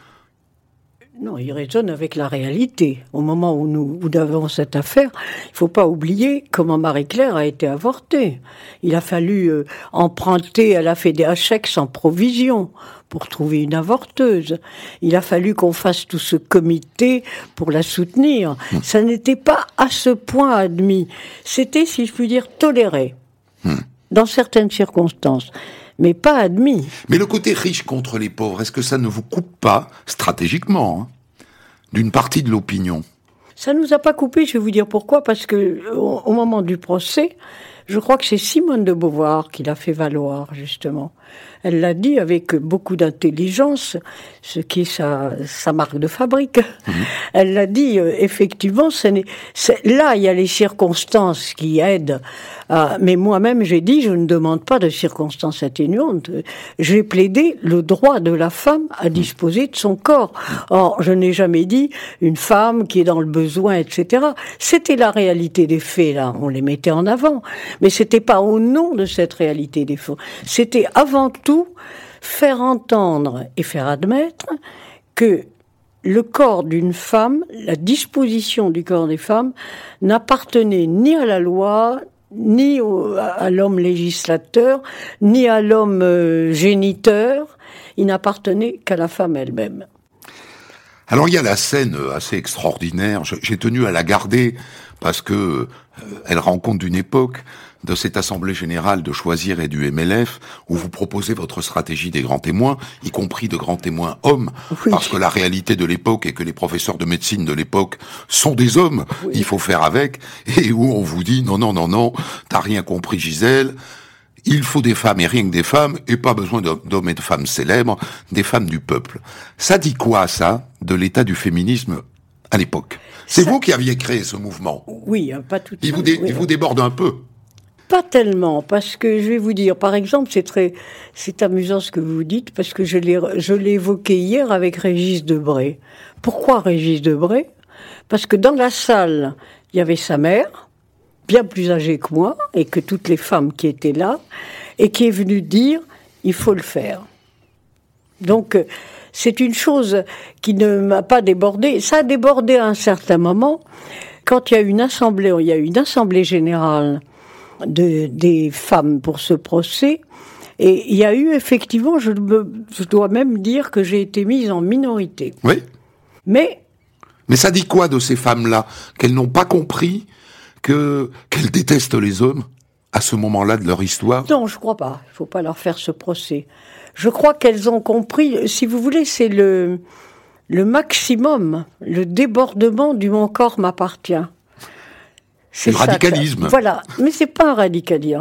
Non, il résonne avec la réalité. Au moment où nous avons cette affaire, il ne faut pas oublier comment Marie-Claire a été avortée. Il a fallu emprunter, elle a fait des chèques sans provision pour trouver une avorteuse. Il a fallu qu'on fasse tout ce comité pour la soutenir. Ça n'était pas à ce point admis. C'était, si je puis dire, toléré. Dans certaines circonstances. Mais pas admis. Mais le côté riche contre les pauvres, est-ce que ça ne vous coupe pas, stratégiquement, d'une partie de l'opinion? Ça nous a pas coupé, je vais vous dire pourquoi, parce que au moment du procès, Je crois que c'est Simone de Beauvoir qui l'a fait valoir, justement. Elle l'a dit avec beaucoup d'intelligence, ce qui est sa marque de fabrique. Elle l'a dit, effectivement, là, il y a les circonstances qui aident. Mais moi-même, j'ai dit, je ne demande pas de circonstances atténuantes. J'ai plaidé le droit de la femme à disposer de son corps. Or, je n'ai jamais dit une femme qui est dans le besoin, etc. C'était la réalité des faits, là. On les mettait en avant. Mais c'était pas au nom de cette réalité des faits. C'était avant tout faire entendre et faire admettre que le corps d'une femme, la disposition du corps des femmes, n'appartenait ni à la loi, ni à l'homme législateur, ni à l'homme géniteur. Il n'appartenait qu'à la femme elle-même. Alors il y a la scène assez extraordinaire, j'ai tenu à la garder parce que elle rend compte d'une époque, de cette assemblée générale de Choisir et du MLF, où vous proposez votre stratégie des grands témoins, y compris de grands témoins hommes, oui. Parce que la réalité de l'époque est que les professeurs de médecine de l'époque sont des hommes, oui. Il faut faire avec, et où on vous dit non, t'as rien compris Gisèle, il faut des femmes et rien que des femmes, et pas besoin d'hommes et de femmes célèbres, des femmes du peuple. Ça dit quoi, ça, de l'état du féminisme à l'époque? C'est vous qui aviez créé ce mouvement. Oui, pas tout à fait. Il vous déborde un peu. Pas tellement, parce que je vais vous dire, par exemple, c'est amusant ce que vous dites, parce que je l'ai évoqué hier avec Régis Debray. Pourquoi Régis Debray? Parce que dans la salle, il y avait sa mère, bien plus âgée que moi, et que toutes les femmes qui étaient là, et qui est venue dire, il faut le faire. Donc, c'est une chose qui ne m'a pas débordé. Ça a débordé à un certain moment, quand il y a eu une assemblée générale des femmes pour ce procès, et il y a eu effectivement, je dois même dire que j'ai été mise en minorité. Oui. Mais ça dit quoi de ces femmes-là? Qu'elles n'ont pas compris qu'elles détestent les hommes à ce moment-là de leur histoire? Non, je crois pas. Il faut pas leur faire ce procès. Je crois qu'elles ont compris, si vous voulez, c'est le maximum, le débordement du « mon corps m'appartient ». C'est le radicalisme. Voilà, mais c'est pas un radicalisme.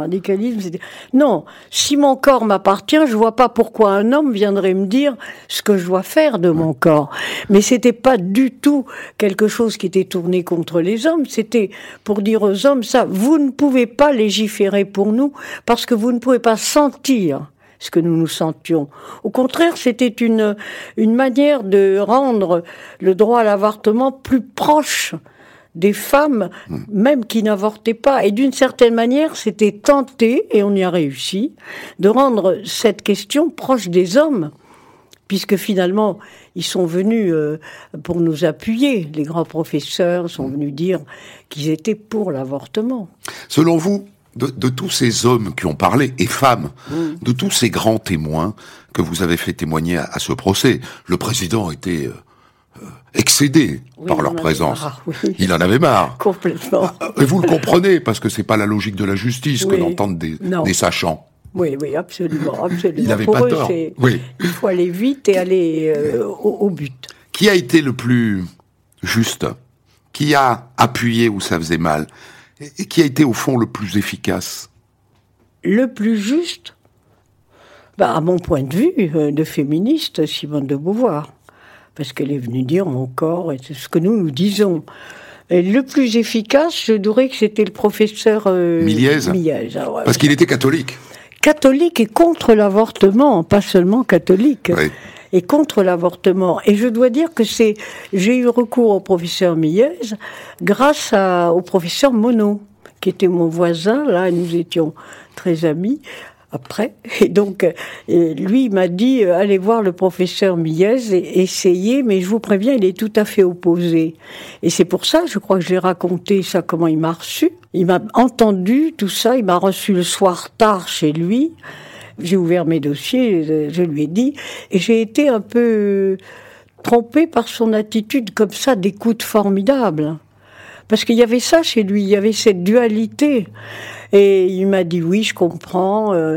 Non, si mon corps m'appartient, je vois pas pourquoi un homme viendrait me dire ce que je dois faire de mon corps. Mais c'était pas du tout quelque chose qui était tourné contre les hommes. C'était pour dire aux hommes ça, vous ne pouvez pas légiférer pour nous parce que vous ne pouvez pas sentir ce que nous sentions. Au contraire, c'était une manière de rendre le droit à l'avortement plus proche des femmes, même qui n'avortaient pas. Et d'une certaine manière, c'était tenté, et on y a réussi, de rendre cette question proche des hommes, puisque finalement, ils sont venus pour nous appuyer. Les grands professeurs sont venus dire qu'ils étaient pour l'avortement. Selon vous, de tous ces hommes qui ont parlé, et femmes, de tous ces grands témoins que vous avez fait témoigner à ce procès, le président était excédé par leur présence. Oui. Il en avait marre. Complètement. Et vous le comprenez, parce que c'est pas la logique de la justice que d'entendre des sachants. Oui, absolument. Il n'avait pas tort. Oui. Il faut aller vite et aller au but. Qui a été le plus juste? Qui a appuyé où ça faisait mal? Et qui a été au fond le plus efficace? Le plus juste, à mon point de vue de féministe, Simone de Beauvoir. Parce qu'elle est venue dire mon corps, et c'est ce que nous disons. Et le plus efficace, je dirais que c'était le professeur Miliez. Parce qu'il était catholique. Catholique et contre l'avortement, pas seulement catholique. Oui. Et contre l'avortement. Et je dois dire que j'ai eu recours au professeur Miliez grâce au professeur Monod, qui était mon voisin. Là, nous étions très amis. Après, et donc, lui, il m'a dit, allez voir le professeur Miliez et essayez, mais je vous préviens, il est tout à fait opposé. Et c'est pour ça, je crois que je l'ai raconté ça, comment il m'a reçu. Il m'a entendu, tout ça, il m'a reçu le soir tard chez lui. J'ai ouvert mes dossiers, je lui ai dit, et j'ai été un peu trompée par son attitude comme ça, d'écoute formidable. Parce qu'il y avait ça chez lui, il y avait cette dualité. Et il m'a dit, oui, je comprends,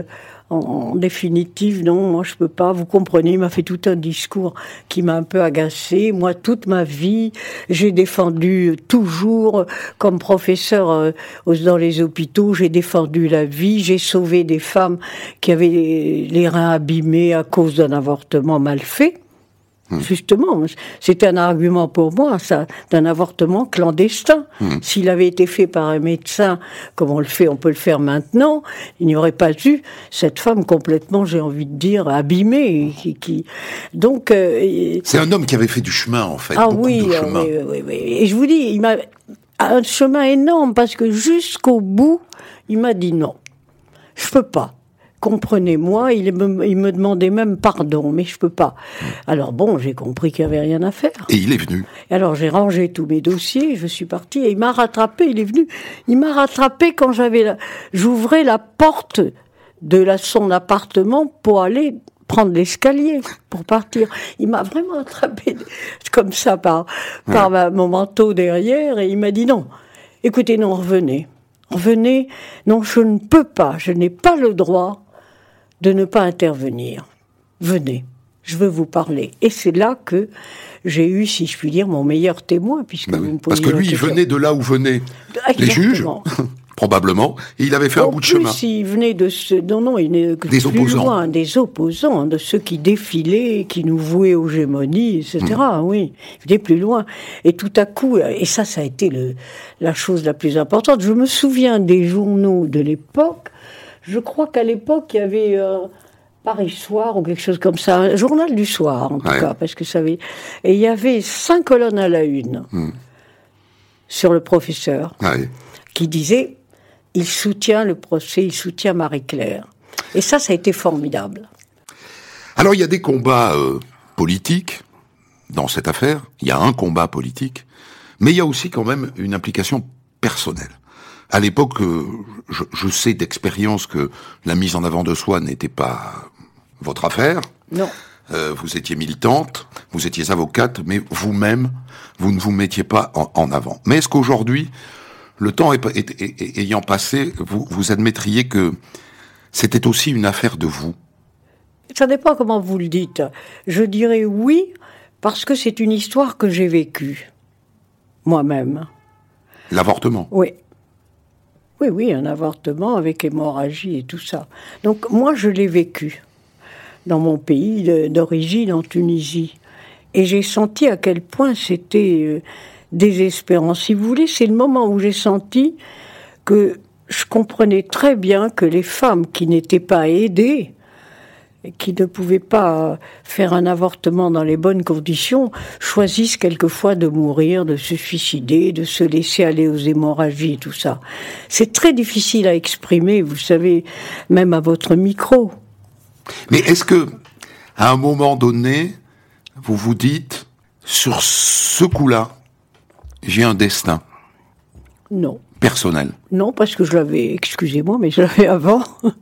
en définitive, non, moi je peux pas, vous comprenez, il m'a fait tout un discours qui m'a un peu agacée. Moi, toute ma vie, j'ai défendu toujours, comme professeur dans les hôpitaux, j'ai défendu la vie, j'ai sauvé des femmes qui avaient les reins abîmés à cause d'un avortement mal fait. Justement, c'était un argument pour moi, ça, d'un avortement clandestin. S'il avait été fait par un médecin, comme on peut le faire maintenant, il n'y aurait pas eu cette femme complètement, j'ai envie de dire, abîmée. Donc, c'est un homme qui avait fait du chemin, en fait. Ah beaucoup de chemin. Oui. Et je vous dis, il m'a un chemin énorme, parce que jusqu'au bout, il m'a dit non, je peux pas. Comprenez-moi, il me demandait même pardon, mais je peux pas. Alors bon, j'ai compris qu'il y avait rien à faire. Et il est venu. Alors j'ai rangé tous mes dossiers, je suis partie, et il m'a rattrapé, il est venu. Il m'a rattrapé quand j'ouvrais la porte de son appartement pour aller prendre l'escalier, pour partir. Il m'a vraiment attrapé comme ça par mon manteau derrière, et il m'a dit non, écoutez, non, revenez, non, je ne peux pas, je n'ai pas le droit de ne pas intervenir. Venez, je veux vous parler. Et c'est là que j'ai eu, si je puis dire, mon meilleur témoin, puisque vous me posez parce que lui, il venait de là où venaient les juges, probablement, et il avait fait un bout de chemin. Il venait de il venait des opposants. Loin, des opposants, de ceux qui défilaient, qui nous vouaient aux gémonies, etc. Oui, il venait plus loin. Et tout à coup, et ça a été la chose la plus importante. Je me souviens des journaux de l'époque. Je crois qu'à l'époque, il y avait Paris Soir ou quelque chose comme ça, un journal du soir en tout cas, parce que ça avait... Et il y avait 5 colonnes à la une sur le professeur qui disait « Il soutient le procès, il soutient Marie-Claire ». Et ça a été formidable. Alors il y a des combats politiques dans cette affaire, il y a un combat politique, mais il y a aussi quand même une implication personnelle. À l'époque, je sais d'expérience que la mise en avant de soi n'était pas votre affaire. Non. Vous étiez militante, vous étiez avocate, mais vous-même, vous ne vous mettiez pas en avant. Mais est-ce qu'aujourd'hui, le temps ayant passé, vous admettriez que c'était aussi une affaire de vous? Ça dépend comment vous le dites. Je dirais oui, parce que c'est une histoire que j'ai vécue, moi-même. L'avortement? Oui. Oui, un avortement avec hémorragie et tout ça. Donc moi, je l'ai vécu dans mon pays d'origine, en Tunisie. Et j'ai senti à quel point c'était désespérant. Si vous voulez, c'est le moment où j'ai senti que je comprenais très bien que les femmes qui n'étaient pas aidées, qui ne pouvaient pas faire un avortement dans les bonnes conditions, choisissent quelquefois de mourir, de se suicider, de se laisser aller aux hémorragies et tout ça. C'est très difficile à exprimer, vous savez, même à votre micro. Mais est-ce que, à un moment donné, vous vous dites, sur ce coup-là, j'ai un destin? Non. Personnel? Non, parce que je l'avais, excusez-moi, mais je l'avais avant.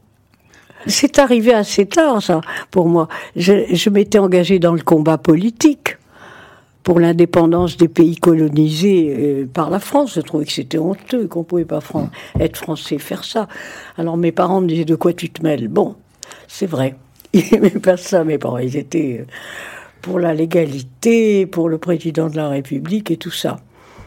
C'est arrivé assez tard, ça, pour moi. Je m'étais engagée dans le combat politique pour l'indépendance des pays colonisés par la France. Je trouvais que c'était honteux, qu'on ne pouvait pas être français, faire ça. Alors mes parents me disaient, de quoi tu te mêles? Bon, c'est vrai. Ils n'aimaient pas ça, mes parents. Ils étaient pour la légalité, pour le président de la République et tout ça.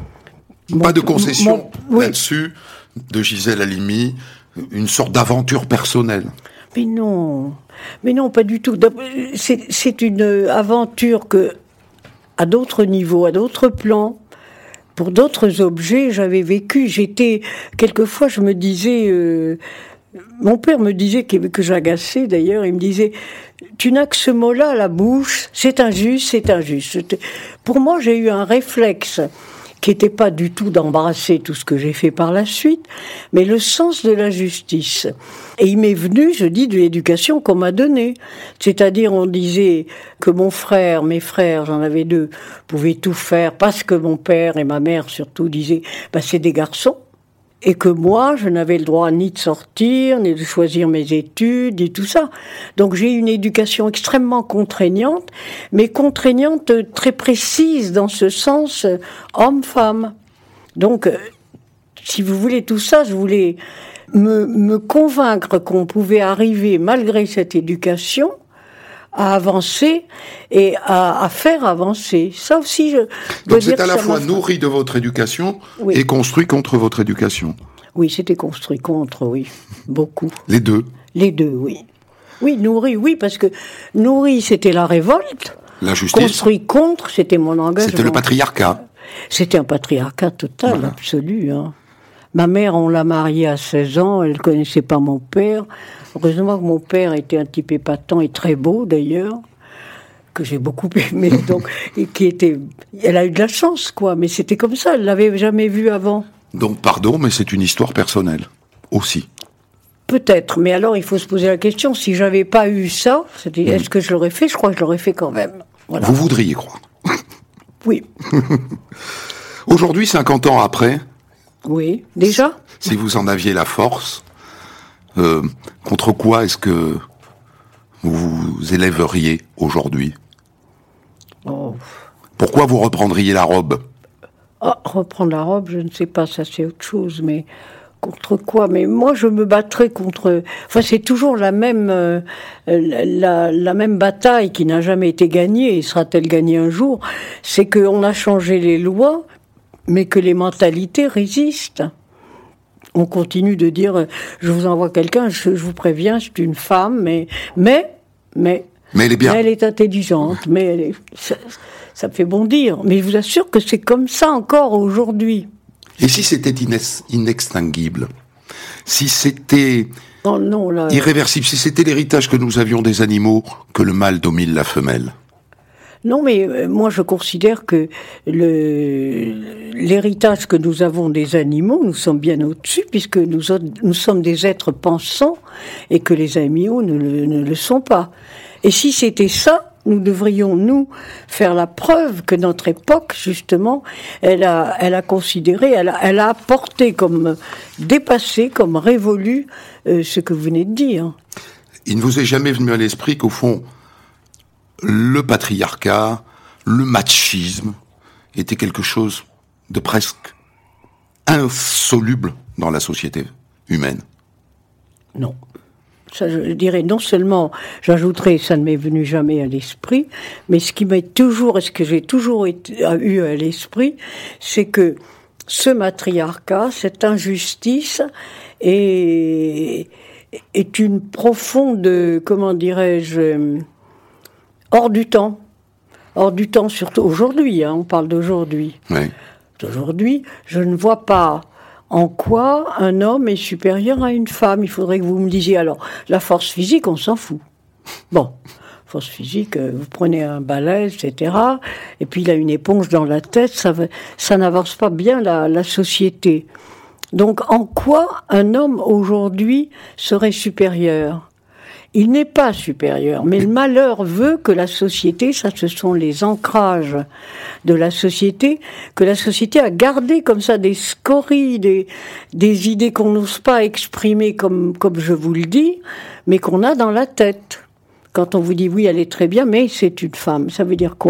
Pas de concession là-dessus, de Gisèle Halimi, une sorte d'aventure personnelle? Mais non, pas du tout. C'est une aventure que, à d'autres niveaux, à d'autres plans, pour d'autres objets, j'avais vécu. Quelquefois, je me disais, mon père me disait que j'agaçais d'ailleurs, il me disait, tu n'as que ce mot-là à la bouche, c'est injuste, c'est injuste. Pour moi, j'ai eu un réflexe qui n'était pas du tout d'embrasser tout ce que j'ai fait par la suite, mais le sens de la justice. Et il m'est venu, je dis, de l'éducation qu'on m'a donnée. C'est-à-dire, on disait que mes frères, j'en avais 2, pouvaient tout faire, parce que mon père et ma mère surtout disaient, c'est des garçons. Et que moi, je n'avais le droit ni de sortir, ni de choisir mes études, et tout ça. Donc j'ai eu une éducation extrêmement contraignante, mais contraignante très précise dans ce sens homme-femme. Donc, si vous voulez tout ça, je voulais me convaincre qu'on pouvait arriver, malgré cette éducation, à avancer et à faire avancer. Ça aussi, je dois Donc c'est dire à la que ça fois m'a- nourri de votre éducation Oui. et construit contre votre éducation. Oui, c'était construit contre, oui. Beaucoup. Les deux. Les deux, oui. Oui, nourri, oui, parce que nourri, c'était la révolte. La justice, Construit contre, c'était mon engagement. c'était le patriarcat. C'était un patriarcat total, absolu. Hein. Ma mère, on l'a mariée à 16 ans, elle ne connaissait pas mon père. Heureusement que mon père était un type épatant et très beau, d'ailleurs, que j'ai beaucoup aimé. Donc, et qui était... Elle a eu de la chance, quoi, mais c'était comme ça, elle ne l'avait jamais vu avant. Donc pardon, mais c'est une histoire personnelle. Aussi. Peut-être, mais alors il faut se poser la question, si j'avais pas eu ça, est-ce que je l'aurais fait? Je crois que je l'aurais fait quand même. Voilà. Vous voudriez croire. Oui, Aujourd'hui, 50 ans après, oui. Déjà? si vous en aviez la force, contre quoi est-ce que vous vous élèveriez aujourd'hui? Oh. Pourquoi vous reprendriez la robe? Ah, reprendre la robe, je ne sais pas, ça c'est autre chose, mais contre quoi? Mais moi, je me battrais contre... Enfin, c'est toujours la même bataille qui n'a jamais été gagnée, et sera-t-elle gagnée un jour? C'est qu'on a changé les lois, mais que les mentalités résistent. On continue de dire, je vous envoie quelqu'un, je vous préviens, c'est une femme, mais Mais elle est bien. elle est intelligente, mais elle est, ça me fait bondir. Mais je vous assure que c'est comme ça encore aujourd'hui. Et si c'était inextinguible? Si c'était Oh non, là, irréversible? Si c'était l'héritage que nous avions des animaux, que le mâle domine la femelle? non, mais moi je considère que l'héritage que nous avons des animaux, nous sommes bien au-dessus, puisque nous sommes des êtres pensants et que les animaux ne le sont pas. Et si c'était ça, nous devrions, nous, faire la preuve que notre époque, justement, elle a considéré, elle a apporté comme dépassé, comme révolu ce que vous venez de dire. Il ne vous est jamais venu à l'esprit qu'au fond, le patriarcat, le machisme, était quelque chose de presque insoluble dans la société humaine? Non. Ça, je dirais, non seulement, j'ajouterais, ça ne m'est venu jamais à l'esprit, mais ce que j'ai toujours eu à l'esprit, c'est que ce matriarcat, cette injustice est une profonde, comment dirais-je, hors du temps, surtout aujourd'hui, hein, on parle d'aujourd'hui. Oui. D'aujourd'hui, je ne vois pas en quoi un homme est supérieur à une femme. Il faudrait que vous me disiez, alors, la force physique, on s'en fout. Bon, force physique, vous prenez un balai, etc., et puis il a une éponge dans la tête, ça n'avance pas bien la société. Donc, en quoi un homme, aujourd'hui, serait supérieur ? Il n'est pas supérieur, mais le malheur veut que la société, ça ce sont les ancrages de la société, que la société a gardé comme ça des scories, des idées qu'on n'ose pas exprimer comme je vous le dis, mais qu'on a dans la tête. Quand on vous dit oui, elle est très bien, mais c'est une femme, ça veut dire quoi ?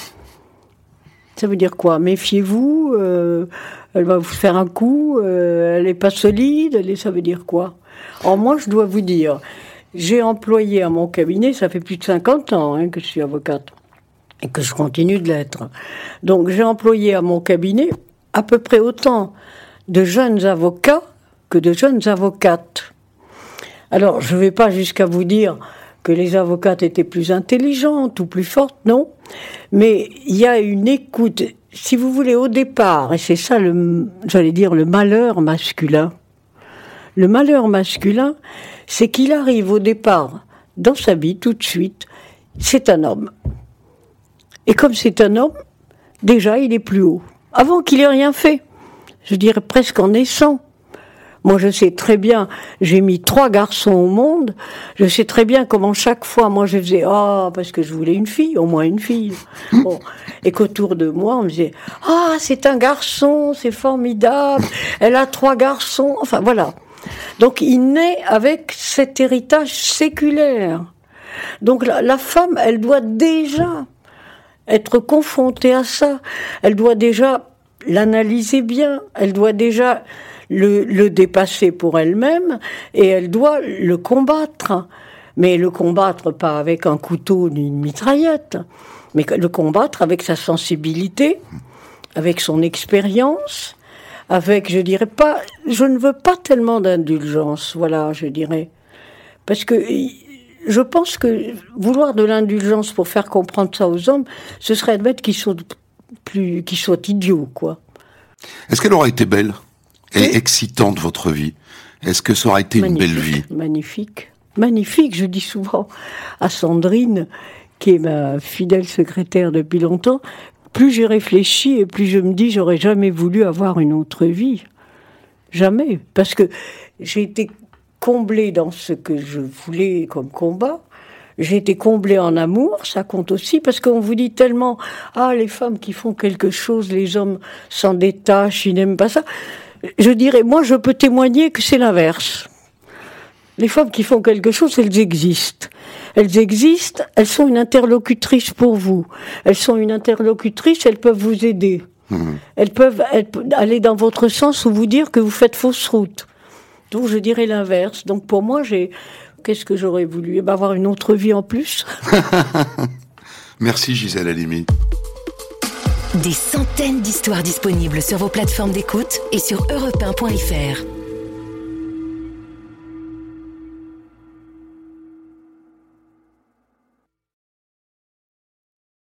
Ça veut dire quoi ? Méfiez-vous, elle va vous faire un coup, elle n'est pas solide, ça veut dire quoi ? Alors moi, je dois vous dire... J'ai employé à mon cabinet, ça fait plus de 50 ans que je suis avocate, et que je continue de l'être. Donc j'ai employé à mon cabinet à peu près autant de jeunes avocats que de jeunes avocates. Alors je ne vais pas jusqu'à vous dire que les avocates étaient plus intelligentes ou plus fortes, non. Mais il y a une écoute, si vous voulez, au départ, et c'est ça, j'allais dire, le malheur masculin. Le malheur masculin, c'est qu'il arrive au départ, dans sa vie, tout de suite, c'est un homme. Et comme c'est un homme, déjà, il est plus haut. Avant qu'il ait rien fait. Je dirais presque en naissant. Moi, je sais très bien, j'ai mis 3 garçons au monde, je sais très bien comment chaque fois, moi, je faisais « Ah, parce que je voulais une fille, au moins une fille. » Bon. Et qu'autour de moi, on me disait « Ah, c'est un garçon, c'est formidable, elle a 3 garçons. » Enfin, voilà. Donc, il naît avec cet héritage séculaire. Donc, la femme, elle doit déjà être confrontée à ça. Elle doit déjà l'analyser bien. Elle doit déjà le dépasser pour elle-même et elle doit le combattre. Mais le combattre pas avec un couteau ni une mitraillette, mais le combattre avec sa sensibilité, avec son expérience, avec, je dirais pas, je ne veux pas tellement d'indulgence, voilà, je dirais. Parce que je pense que vouloir de l'indulgence pour faire comprendre ça aux hommes, ce serait admettre qu'ils soient idiots, quoi. Est-ce qu'elle aurait été belle et excitante, votre vie? Est-ce que ça aurait été une belle vie? Magnifique. Magnifique, je dis souvent à Sandrine, qui est ma fidèle secrétaire depuis longtemps, plus j'y réfléchis et plus je me dis j'aurais jamais voulu avoir une autre vie. Jamais. Parce que j'ai été comblée dans ce que je voulais comme combat. J'ai été comblée en amour, ça compte aussi, parce qu'on vous dit tellement « Ah, les femmes qui font quelque chose, les hommes s'en détachent, ils n'aiment pas ça ». Je dirais, moi je peux témoigner que c'est l'inverse. Les femmes qui font quelque chose, elles existent. Elles existent, elles sont une interlocutrice pour vous. Elles sont une interlocutrice, elles peuvent vous aider. Elles peuvent aller dans votre sens ou vous dire que vous faites fausse route. Donc je dirais l'inverse. Donc pour moi, qu'est-ce que j'aurais voulu? Avoir une autre vie en plus. Merci Gisèle Halimi. Des centaines d'histoires disponibles sur vos plateformes d'écoute et sur europe1.fr.